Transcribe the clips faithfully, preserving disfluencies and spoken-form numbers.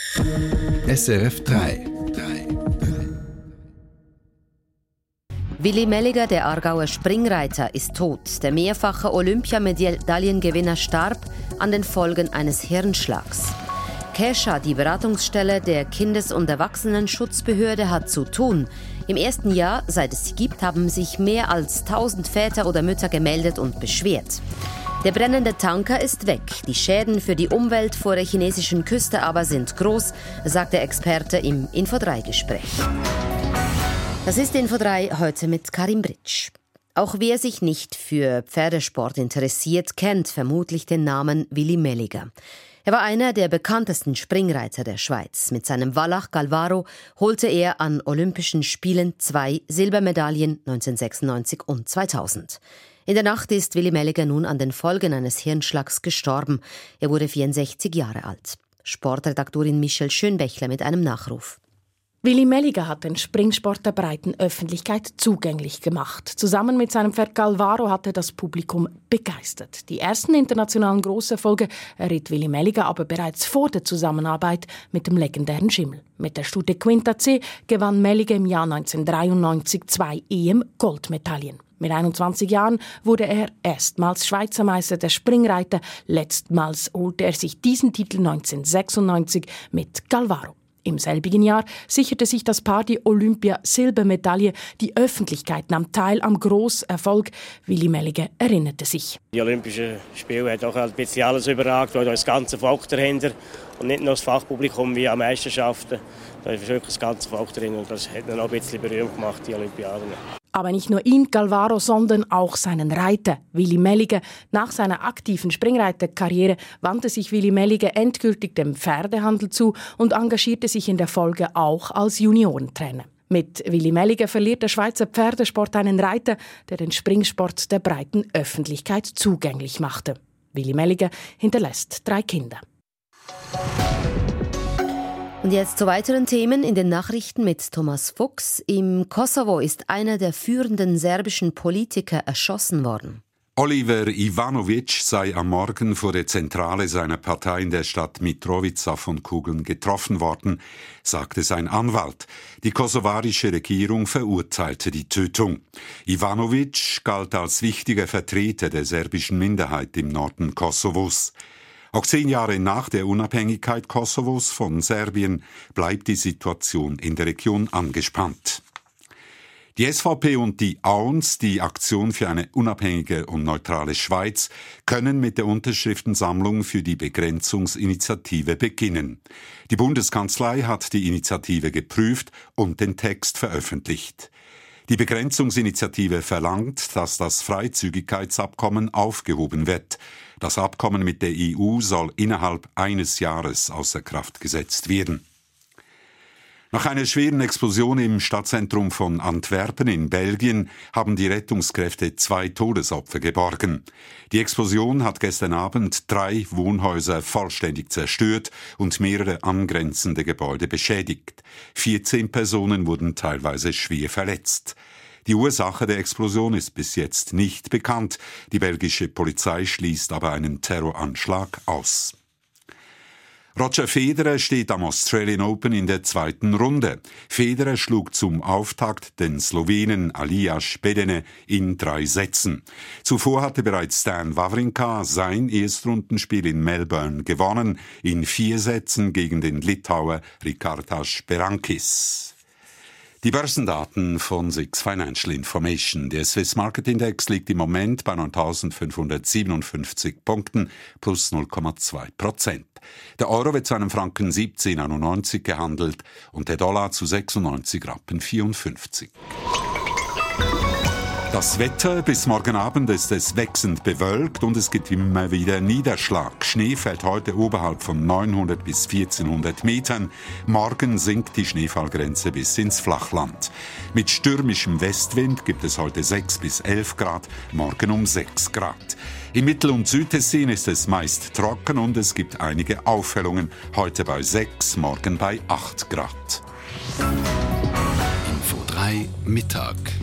S R F drei. Willi Melliger, der Aargauer Springreiter, ist tot. Der mehrfache Olympiamedaillengewinner starb an den Folgen eines Hirnschlags. Kesha, die Beratungsstelle der Kindes- und Erwachsenenschutzbehörde, hat zu tun. Im ersten Jahr, seit es sie gibt, haben sich mehr als tausend Väter oder Mütter gemeldet und beschwert. Der brennende Tanker ist weg. Die Schäden für die Umwelt vor der chinesischen Küste aber sind groß, sagt der Experte im Info drei Gespräch. Das ist Info drei heute mit Karim Britsch. Auch wer sich nicht für Pferdesport interessiert, kennt vermutlich den Namen Willi Melliger. Er war einer der bekanntesten Springreiter der Schweiz. Mit seinem Wallach Galvaro holte er an Olympischen Spielen zwei Silbermedaillen neunzehnhundertsechsundneunzig und zweitausend. In der Nacht ist Willi Melliger nun an den Folgen eines Hirnschlags gestorben. Er wurde vierundsechzig Jahre alt. Sportredaktorin Michelle Schönbächler mit einem Nachruf. Willi Melliger hat den Springsport der breiten Öffentlichkeit zugänglich gemacht. Zusammen mit seinem Pferd Galvaro hat er das Publikum begeistert. Die ersten internationalen Grosserfolge erritt Willi Melliger aber bereits vor der Zusammenarbeit mit dem legendären Schimmel. Mit der Stute Quinta C gewann Melliger im Jahr neunzehnhundertdreiundneunzig zwei E M-Goldmedaillen. Mit einundzwanzig Jahren wurde er erstmals Schweizer Meister der Springreiter. Letztmals holte er sich diesen Titel neunzehnhundertsechsundneunzig mit Galvaro. Im selbigen Jahr sicherte sich das Paar die Olympia-Silbermedaille. Die Öffentlichkeit nahm teil am Grosserfolg. Willi Melliger erinnerte sich. Die Olympischen Spiele hat auch ein bisschen alles überragt, weil da das ganze Volk dahinter und nicht nur das Fachpublikum wie an Meisterschaften. Da ist wirklich das ganze Volk drin und das hat ihn auch ein bisschen berühmt gemacht, die Olympiaden. Aber nicht nur ihn, Galvaro, sondern auch seinen Reiter, Willi Melliger. Nach seiner aktiven Springreiterkarriere wandte sich Willi Melliger endgültig dem Pferdehandel zu und engagierte sich in der Folge auch als Juniorentrainer. Mit Willi Melliger verliert der Schweizer Pferdesport einen Reiter, der den Springsport der breiten Öffentlichkeit zugänglich machte. Willi Melliger hinterlässt drei Kinder. Und jetzt zu weiteren Themen in den Nachrichten mit Thomas Fuchs. Im Kosovo ist einer der führenden serbischen Politiker erschossen worden. Oliver Ivanovic sei am Morgen vor der Zentrale seiner Partei in der Stadt Mitrovica von Kugeln getroffen worden, sagte sein Anwalt. Die kosovarische Regierung verurteilte die Tötung. Ivanovic galt als wichtiger Vertreter der serbischen Minderheit im Norden Kosovos. Auch zehn Jahre nach der Unabhängigkeit Kosovos von Serbien bleibt die Situation in der Region angespannt. Die S V P und die A U N S, die Aktion für eine unabhängige und neutrale Schweiz, können mit der Unterschriftensammlung für die Begrenzungsinitiative beginnen. Die Bundeskanzlei hat die Initiative geprüft und den Text veröffentlicht. Die Begrenzungsinitiative verlangt, dass das Freizügigkeitsabkommen aufgehoben wird. Das Abkommen mit der E U soll innerhalb eines Jahres außer Kraft gesetzt werden. Nach einer schweren Explosion im Stadtzentrum von Antwerpen in Belgien haben die Rettungskräfte zwei Todesopfer geborgen. Die Explosion hat gestern Abend drei Wohnhäuser vollständig zerstört und mehrere angrenzende Gebäude beschädigt. vierzehn Personen wurden teilweise schwer verletzt. Die Ursache der Explosion ist bis jetzt nicht bekannt. Die belgische Polizei schließt aber einen Terroranschlag aus. Roger Federer steht am Australian Open in der zweiten Runde. Federer schlug zum Auftakt den Slowenen Aljaž Bedene in drei Sätzen. Zuvor hatte bereits Stan Wawrinka sein Erstrundenspiel in Melbourne gewonnen, in vier Sätzen gegen den Litauer Rikardas Berankis. Die Börsendaten von Six Financial Information. Der Swiss Market Index liegt im Moment bei neuntausendfünfhundertsiebenundfünfzig Punkten plus null Komma zwei Prozent. Der Euro wird zu einem Franken siebzehn einundneunzig gehandelt und der Dollar zu sechsundneunzig Rappen vierundfünfzig. Das Wetter: bis morgen Abend ist es wechselnd bewölkt und es gibt immer wieder Niederschlag. Schnee fällt heute oberhalb von neunhundert bis vierzehnhundert Metern. Morgen sinkt die Schneefallgrenze bis ins Flachland. Mit stürmischem Westwind gibt es heute sechs bis elf Grad, morgen um sechs Grad. Im Mittel- und Südtessin ist es meist trocken und es gibt einige Aufhellungen. Heute bei sechs, morgen bei acht Grad. Info drei Mittag.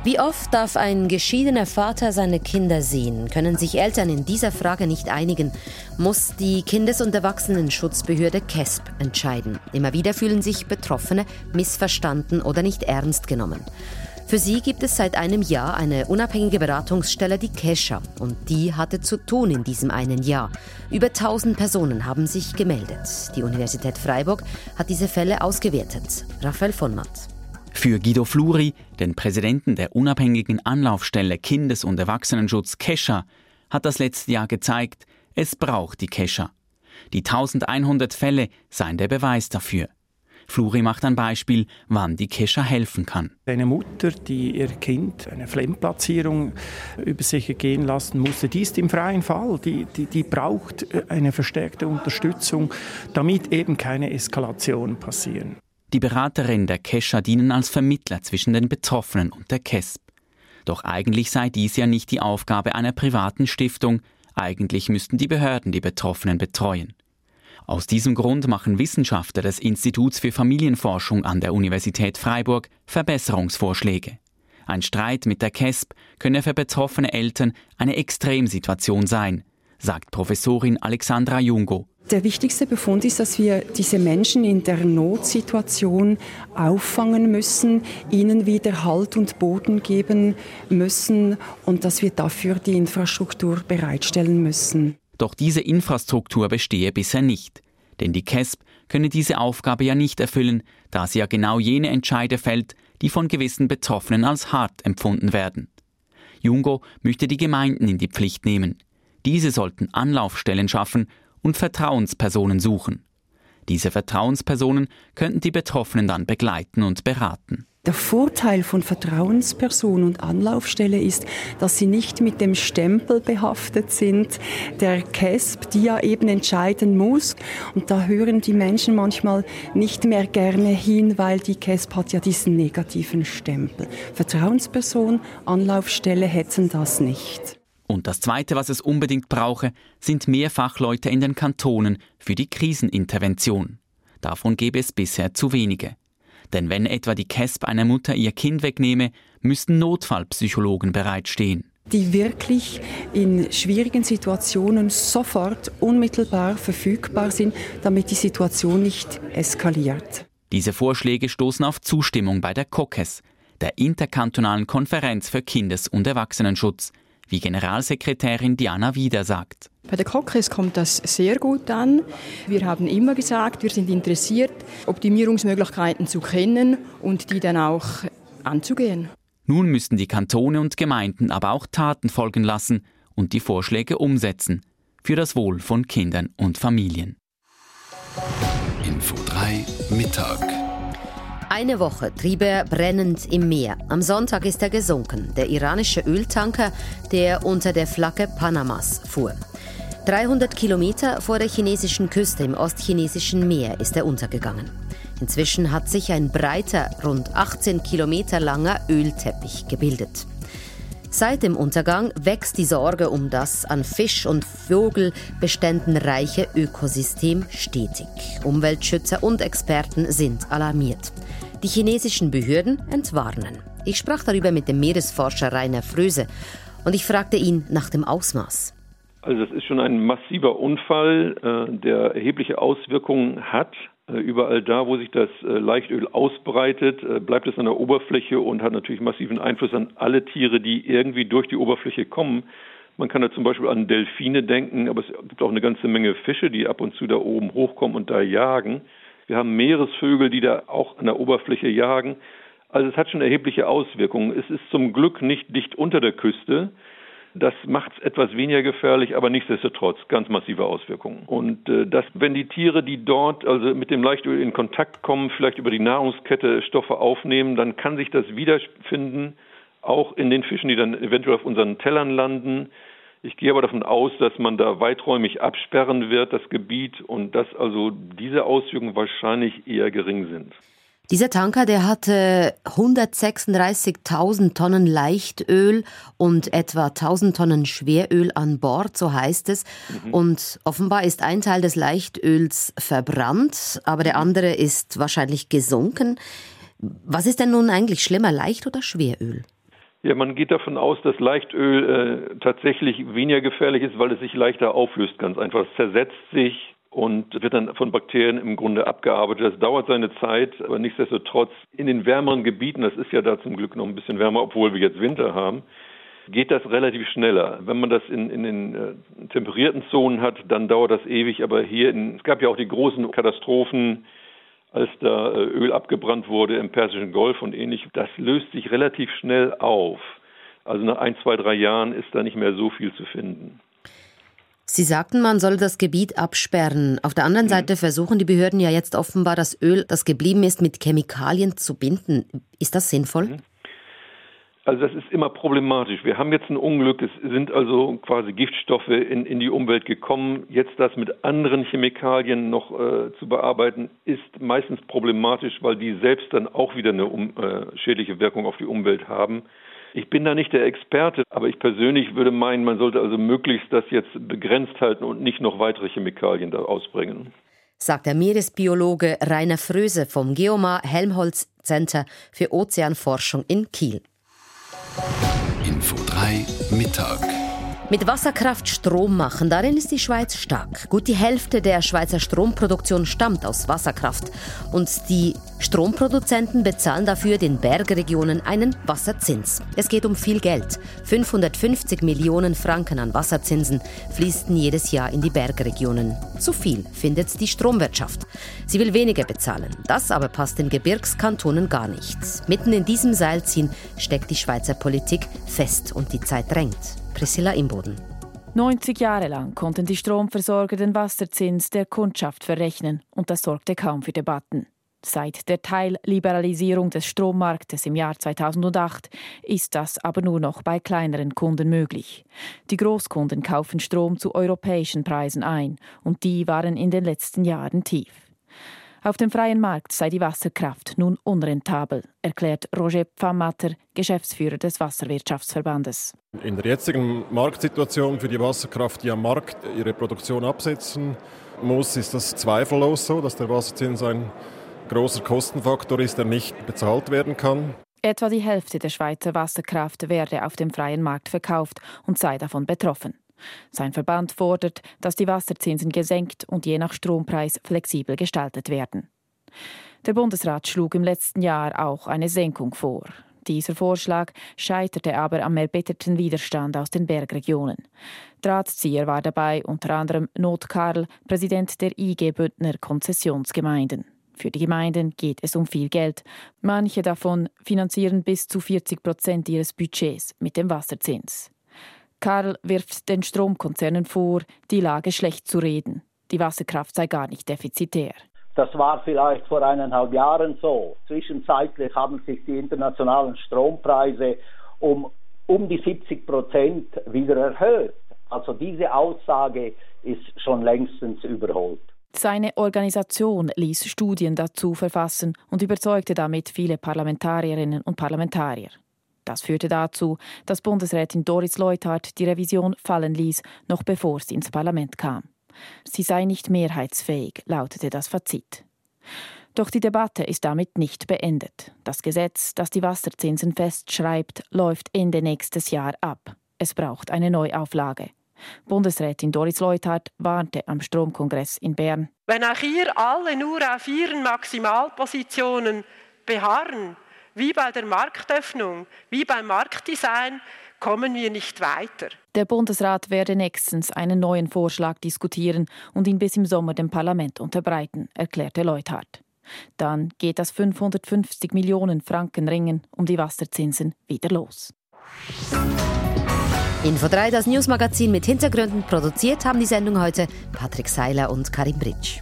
Wie oft darf ein geschiedener Vater seine Kinder sehen? Können sich Eltern in dieser Frage nicht einigen? Muss die Kindes- und Erwachsenenschutzbehörde K E S B entscheiden? Immer wieder fühlen sich Betroffene missverstanden oder nicht ernst genommen. Für sie gibt es seit einem Jahr eine unabhängige Beratungsstelle, die Kesha. Und die hatte zu tun in diesem einen Jahr. Über tausend Personen haben sich gemeldet. Die Universität Freiburg hat diese Fälle ausgewertet. Raphael von Matt. Für Guido Fluri, den Präsidenten der unabhängigen Anlaufstelle Kindes- und Erwachsenenschutz Kesha, hat das letzte Jahr gezeigt, es braucht die Kesha. Die eintausendeinhundert Fälle seien der Beweis dafür. Fluri macht ein Beispiel, wann die Kesha helfen kann. Eine Mutter, die ihr Kind eine Flemmplatzierung über sich ergehen lassen musste, die ist im freien Fall. Die, die, die braucht eine verstärkte Unterstützung, damit eben keine Eskalationen passieren. Die Beraterinnen der Kesha dienen als Vermittler zwischen den Betroffenen und der K E S B. Doch eigentlich sei dies ja nicht die Aufgabe einer privaten Stiftung. Eigentlich müssten die Behörden die Betroffenen betreuen. Aus diesem Grund machen Wissenschaftler des Instituts für Familienforschung an der Universität Freiburg Verbesserungsvorschläge. Ein Streit mit der K E S B könne für betroffene Eltern eine Extremsituation sein, sagt Professorin Alexandra Jungo. Der wichtigste Befund ist, dass wir diese Menschen in der Notsituation auffangen müssen, ihnen wieder Halt und Boden geben müssen und dass wir dafür die Infrastruktur bereitstellen müssen. Doch diese Infrastruktur bestehe bisher nicht. Denn die K E S B könne diese Aufgabe ja nicht erfüllen, da sie ja genau jene Entscheide fällt, die von gewissen Betroffenen als hart empfunden werden. Jungo möchte die Gemeinden in die Pflicht nehmen. Diese sollten Anlaufstellen schaffen und Vertrauenspersonen suchen. Diese Vertrauenspersonen könnten die Betroffenen dann begleiten und beraten. Der Vorteil von Vertrauensperson und Anlaufstelle ist, dass sie nicht mit dem Stempel behaftet sind, der K E S B, die ja eben entscheiden muss. Und da hören die Menschen manchmal nicht mehr gerne hin, weil die K E S B hat ja diesen negativen Stempel. Vertrauensperson, Anlaufstelle hätten das nicht. Und das Zweite, was es unbedingt brauche, sind mehr Fachleute in den Kantonen für die Krisenintervention. Davon gäbe es bisher zu wenige. Denn wenn etwa die K E S B einer Mutter ihr Kind wegnehme, müssten Notfallpsychologen bereitstehen. Die wirklich in schwierigen Situationen sofort unmittelbar verfügbar sind, damit die Situation nicht eskaliert. Diese Vorschläge stoßen auf Zustimmung bei der K O K E S, der Interkantonalen Konferenz für Kindes- und Erwachsenenschutz, wie Generalsekretärin Diana Wieder sagt. Bei der K O K E S kommt das sehr gut an. Wir haben immer gesagt, wir sind interessiert, Optimierungsmöglichkeiten zu kennen und die dann auch anzugehen. Nun müssten die Kantone und Gemeinden aber auch Taten folgen lassen und die Vorschläge umsetzen. Für das Wohl von Kindern und Familien. Info drei Mittag. Eine Woche trieb er brennend im Meer. Am Sonntag ist er gesunken, der iranische Öltanker, der unter der Flagge Panamas fuhr. dreihundert Kilometer vor der chinesischen Küste im ostchinesischen Meer ist er untergegangen. Inzwischen hat sich ein breiter, rund achtzehn Kilometer langer Ölteppich gebildet. Seit dem Untergang wächst die Sorge um das an Fisch- und Vogelbeständen reiche Ökosystem stetig. Umweltschützer und Experten sind alarmiert. Die chinesischen Behörden entwarnen. Ich sprach darüber mit dem Meeresforscher Rainer Fröse und ich fragte ihn nach dem Ausmaß. Also das ist schon ein massiver Unfall, der erhebliche Auswirkungen hat. Überall da, wo sich das Leichtöl ausbreitet, bleibt es an der Oberfläche und hat natürlich massiven Einfluss an alle Tiere, die irgendwie durch die Oberfläche kommen. Man kann da zum Beispiel an Delfine denken, aber es gibt auch eine ganze Menge Fische, die ab und zu da oben hochkommen und da jagen. Wir haben Meeresvögel, die da auch an der Oberfläche jagen. Also es hat schon erhebliche Auswirkungen. Es ist zum Glück nicht dicht unter der Küste. Das macht es etwas weniger gefährlich, aber nichtsdestotrotz ganz massive Auswirkungen. Und äh, dass, wenn die Tiere, die dort also mit dem Leichtöl in Kontakt kommen, vielleicht über die Nahrungskette Stoffe aufnehmen, dann kann sich das wiederfinden, auch in den Fischen, die dann eventuell auf unseren Tellern landen. Ich gehe aber davon aus, dass man da weiträumig absperren wird, das Gebiet, und dass also diese Auswirkungen wahrscheinlich eher gering sind. Dieser Tanker, der hatte hundertsechsunddreißigtausend Tonnen Leichtöl und etwa tausend Tonnen Schweröl an Bord, so heißt es. Mhm. Und offenbar ist ein Teil des Leichtöls verbrannt, aber der andere ist wahrscheinlich gesunken. Was ist denn nun eigentlich schlimmer, Leicht- oder Schweröl? Ja, man geht davon aus, dass Leichtöl äh, tatsächlich weniger gefährlich ist, weil es sich leichter auflöst, ganz einfach. Es zersetzt sich und wird dann von Bakterien im Grunde abgearbeitet. Das dauert seine Zeit, aber nichtsdestotrotz in den wärmeren Gebieten, das ist ja da zum Glück noch ein bisschen wärmer, obwohl wir jetzt Winter haben, geht das relativ schneller. Wenn man das in, in den äh, temperierten Zonen hat, dann dauert das ewig. Aber hier, in, es gab ja auch die großen Katastrophen, als da äh, Öl abgebrannt wurde im Persischen Golf und ähnlich. Das löst sich relativ schnell auf. Also nach ein, zwei, drei Jahren ist da nicht mehr so viel zu finden. Sie sagten, man soll das Gebiet absperren. Auf der anderen mhm. Seite versuchen die Behörden ja jetzt offenbar, das Öl, das geblieben ist, mit Chemikalien zu binden. Ist das sinnvoll? Mhm. Also das ist immer problematisch. Wir haben jetzt ein Unglück, es sind also quasi Giftstoffe in, in die Umwelt gekommen. Jetzt das mit anderen Chemikalien noch äh, zu bearbeiten, ist meistens problematisch, weil die selbst dann auch wieder eine um, äh, schädliche Wirkung auf die Umwelt haben. Ich bin da nicht der Experte, aber ich persönlich würde meinen, man sollte also möglichst das jetzt begrenzt halten und nicht noch weitere Chemikalien da ausbringen. Sagt der Meeresbiologe Rainer Fröse vom Geomar Helmholtz Center für Ozeanforschung in Kiel. Info drei Mittag. Mit Wasserkraft Strom machen, darin ist die Schweiz stark. Gut die Hälfte der Schweizer Stromproduktion stammt aus Wasserkraft. Und die Stromproduzenten bezahlen dafür den Bergregionen einen Wasserzins. Es geht um viel Geld. fünfhundertfünfzig Millionen Franken an Wasserzinsen fließen jedes Jahr in die Bergregionen. Zu viel, findet die Stromwirtschaft. Sie will weniger bezahlen. Das aber passt den Gebirgskantonen gar nicht. Mitten in diesem Seilziehen steckt die Schweizer Politik fest und die Zeit drängt. Priscilla Imboden. neunzig Jahre lang konnten die Stromversorger den Wasserzins der Kundschaft verrechnen und das sorgte kaum für Debatten. Seit der Teilliberalisierung des Strommarktes im Jahr zweitausendacht ist das aber nur noch bei kleineren Kunden möglich. Die Großkunden kaufen Strom zu europäischen Preisen ein und die waren in den letzten Jahren tief. Auf dem freien Markt sei die Wasserkraft nun unrentabel, erklärt Roger Pfammatter, Geschäftsführer des Wasserwirtschaftsverbandes. In der jetzigen Marktsituation für die Wasserkraft, die am Markt ihre Produktion absetzen muss, ist das zweifellos so, dass der Wasserzins ein großer Kostenfaktor ist, der nicht bezahlt werden kann. Etwa die Hälfte der Schweizer Wasserkraft werde auf dem freien Markt verkauft und sei davon betroffen. Sein Verband fordert, dass die Wasserzinsen gesenkt und je nach Strompreis flexibel gestaltet werden. Der Bundesrat schlug im letzten Jahr auch eine Senkung vor. Dieser Vorschlag scheiterte aber am erbitterten Widerstand aus den Bergregionen. Drahtzieher war dabei unter anderem Not Karl, Präsident der I G Bündner Konzessionsgemeinden. Für die Gemeinden geht es um viel Geld. Manche davon finanzieren bis zu vierzig Prozent ihres Budgets mit dem Wasserzins. Karl wirft den Stromkonzernen vor, die Lage schlecht zu reden. Die Wasserkraft sei gar nicht defizitär. Das war vielleicht vor eineinhalb Jahren so. Zwischenzeitlich haben sich die internationalen Strompreise um, um die siebzig Prozent wieder erhöht. Also diese Aussage ist schon längstens überholt. Seine Organisation ließ Studien dazu verfassen und überzeugte damit viele Parlamentarierinnen und Parlamentarier. Das führte dazu, dass Bundesrätin Doris Leuthard die Revision fallen ließ, noch bevor sie ins Parlament kam. Sie sei nicht mehrheitsfähig, lautete das Fazit. Doch die Debatte ist damit nicht beendet. Das Gesetz, das die Wasserzinsen festschreibt, läuft Ende nächstes Jahr ab. Es braucht eine Neuauflage. Bundesrätin Doris Leuthard warnte am Stromkongress in Bern. Wenn auch hier alle nur auf ihren Maximalpositionen beharren, wie bei der Marktöffnung, wie beim Marktdesign, kommen wir nicht weiter. Der Bundesrat werde nächstens einen neuen Vorschlag diskutieren und ihn bis im Sommer dem Parlament unterbreiten, erklärte Leuthard. Dann geht das fünfhundertfünfzig Millionen Franken Ringen um die Wasserzinsen wieder los. Info drei, das Newsmagazin mit Hintergründen. Produziert haben die Sendung heute Patrick Seiler und Karim Britsch.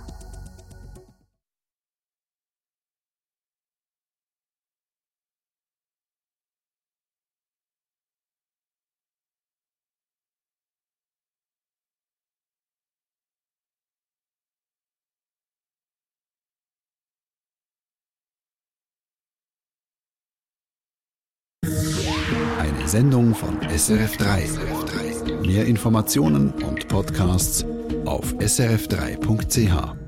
Eine Sendung von S R F drei. Mehr Informationen und Podcasts auf s r f drei punkt c h.